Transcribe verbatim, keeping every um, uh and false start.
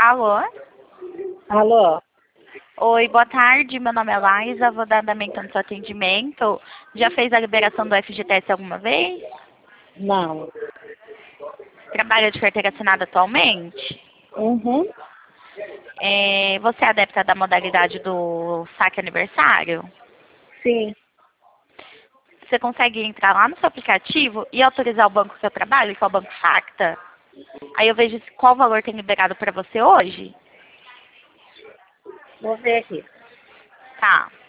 Alô? Alô? Oi, boa tarde. Meu nome é Laísa, vou dar andamento no seu atendimento. Já fez a liberação do F G T S alguma vez? Não. Trabalha de carteira assinada atualmente? Uhum. É, você é adepta da modalidade do saque aniversário? Sim. Você consegue entrar lá no seu aplicativo e autorizar o banco que eu trabalho, que é o Banco Facta? Aí eu vejo qual valor tem liberado para você hoje. Vou ver aqui. Tá.